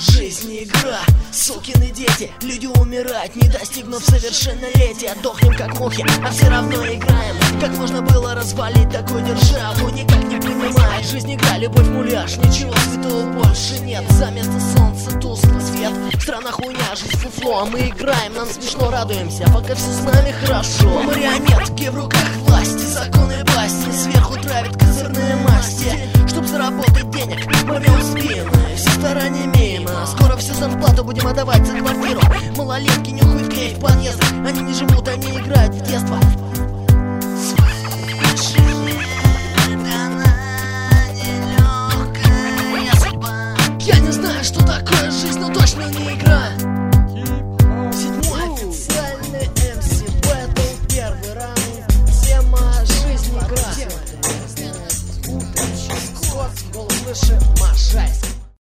Жизнь не игра, сукины дети. Люди умирают, не достигнув совершеннолетия. Дохнем как мухи, а все равно играем. Как можно было развалить такую державу? Никак не понимает. Жизнь игра, любовь муляж. Ничего святого больше нет. За место солнца тусклый свет. Страна хуйня, жизнь фуфло. А мы играем, нам смешно, радуемся, пока все с нами хорошо. Марионетки в руках власти, законы басни. Сверху травят козырные масти. Чтоб заработать денег, мы успеем. Все старания мимо. Скоро всю зарплату будем отдавать за квартиру. Малолетки нюхают клей в подъездах. Они не живут, они играют в детство. Я не знаю, что такое жизнь, но точно не игра.